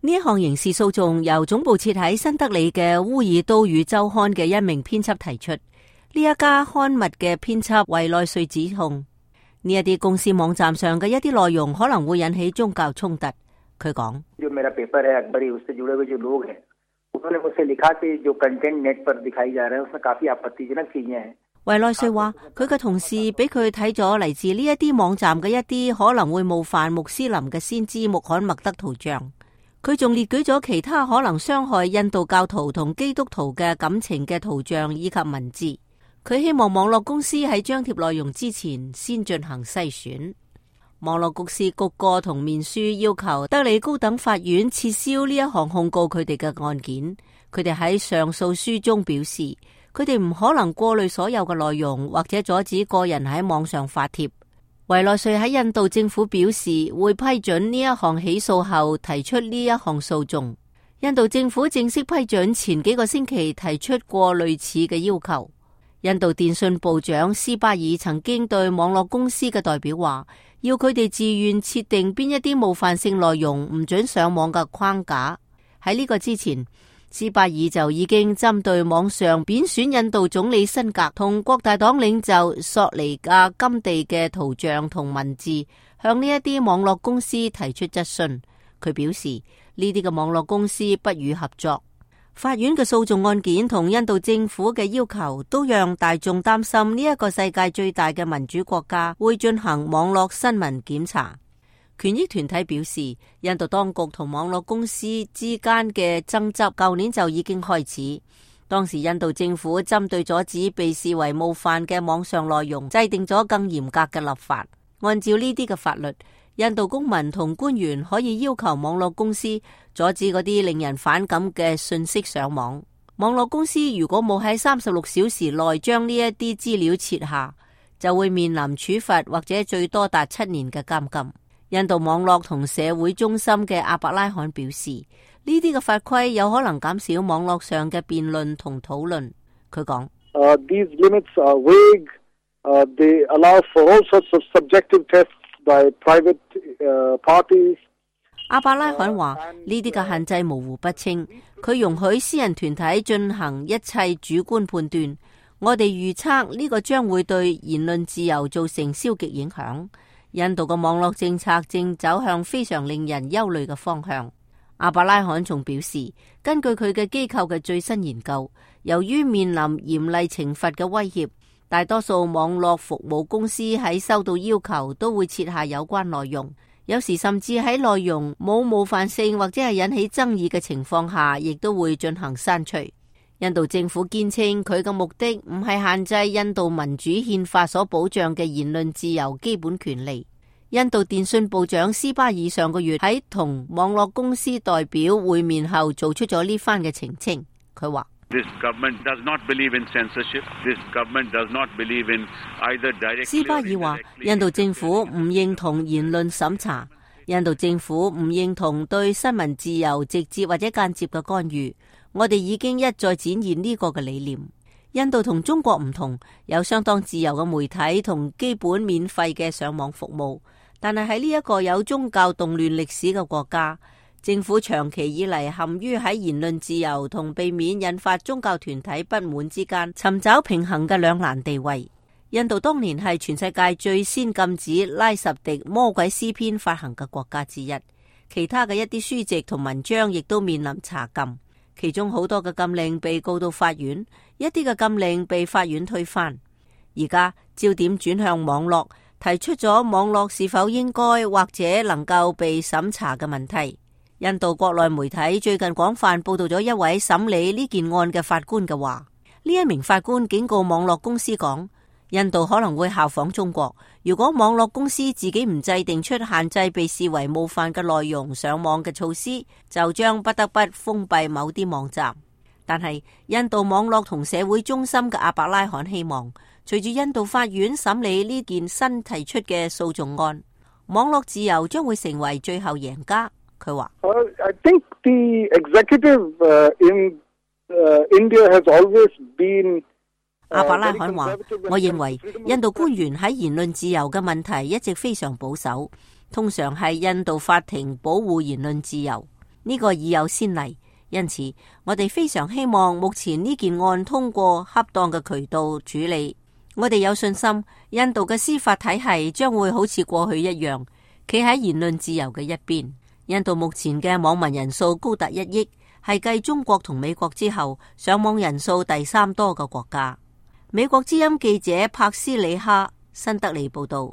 呢一項刑事訴訟由總部設喺新德里嘅烏爾都語週刊嘅一名編輯提出。呢一家刊物嘅編輯維內瑞指控呢一啲公司網站上嘅一啲內容可能會引起宗教衝突。佢講：維內瑞話，佢嘅同事俾佢睇咗嚟自呢一啲網站嘅一啲可能會冒犯穆斯林嘅先知穆罕默德圖像。佢仲列舉咗其他可能傷害印度教徒同基督徒嘅感情嘅圖像以及文字。佢希望網絡公司喺張貼內容之前先進行篩選。網絡公司谷歌同面書要求德里高等法院撤銷呢一項控告佢哋嘅案件。佢哋喺上訴書中表示，佢哋唔可能過濾所有嘅內容，或者阻止個人喺網上發帖。維內瑞喺印度政府表示會批准呢一項起訴後提出呢一項訴訟。印度政府正式批准前幾個星期提出過類似嘅要求。印度電信部長斯巴爾曾經對網絡公司嘅代表話，要佢哋自願設定邊一啲冒犯性內容唔准上網嘅框架。喺呢個之前，斯巴爾就已經針對網上貶損印度總理辛格同國大黨領袖索尼亞甘地嘅圖像同文字，向呢一啲網絡公司提出質詢。佢表示呢啲嘅網絡公司不予合作。法院嘅訴訟案件同印度政府嘅要求都讓大眾擔心呢一個世界最大嘅民主國家會進行網絡新聞檢查。權益團體表示，印度當局同網絡公司之間嘅爭執舊年就已經開始。當時印度政府針對阻止被視為冒犯嘅網上內容，制定咗更嚴格嘅立法。按照呢啲嘅法律，印度公民同官員可以要求網絡公司阻止嗰啲令人反感嘅信息上網。網絡公司如果冇喺36小時內將呢一啲資料撤下，就會面臨處罰或者最多達7年嘅監禁。印度網絡同社會中心嘅阿伯拉罕表示，呢啲嘅法規有可能減少網絡上嘅辯論同討論。佢講 ：These limits are vague. They allow for all sorts of subjective tests by private parties. 阿伯拉罕話：呢啲嘅限制模糊不清，佢容許私人團體進行一切主觀判斷。我哋預測呢個將會對言論自由造成消極影響。印度嘅網絡政策正走向非常令人憂慮嘅方向。阿伯拉罕仲表示，根據佢嘅機構嘅最新研究，由於面臨嚴厲懲罰嘅威脅，大多數網絡服務公司喺收到要求都會撤下有關內容，有時甚至喺內容冇冒犯性或者係引起爭議嘅情況下，亦都會進行刪除。印度政府堅稱佢嘅目的唔係限制印度民主憲法所保障嘅言論自由基本權利。印度電信部長斯巴爾上個月喺同網絡公司代表會面後做出咗呢番嘅澄清。佢話斯巴爾話，印度政府唔認同言論審查，印度政府唔認同對新聞自由直接或者間接嘅干預。我哋已經一再展現呢個嘅理念。印度同中國唔同，有相當自由嘅媒體同基本免費嘅上網服務，但係喺呢一個有宗教動亂歷史嘅國家，政府長期以嚟陷於喺言論自由同避免引發宗教團體不滿之間尋找平衡嘅兩難地位。印度當年係全世界最先禁止拉什迪魔鬼詩篇發行嘅國家之一，其他嘅一啲書籍同文章亦都面臨查禁。其中好多嘅禁令被告到法院，一啲嘅禁令被法院推翻。而家焦點轉向網絡，提出咗網絡是否應該或者能夠被審查嘅問題。印度國內媒體最近廣泛報道咗一位審理呢件案嘅法官嘅話，呢一名法官警告網絡公司講，印度可能會效仿中國，如果網絡公司自己唔制定出限制被視為冒犯嘅內容上網嘅措施，就將不得不封閉某啲網站。但係印度網絡同社會中心嘅阿伯拉罕希望，隨住印度法院審理呢件新提出嘅訴訟案，網絡自由將會成為最後贏家。佢話 I think the executive in India has always been 阿伯拉罕話，我認為印度官員喺言論自由嘅問題一直非常保守，通常係印度法庭保護言論自由。 呢個已有先例，因此我哋非常希望目前呢件案通過恰當嘅渠道處理。我哋有信心，印度嘅司法體系將會好似過去一樣，企喺言論自由嘅一邊。印度目前嘅網民人數高達1億，係繼中國同美國之後，上網人數第3多嘅國家。美國之音記者柏斯里哈新德里報道。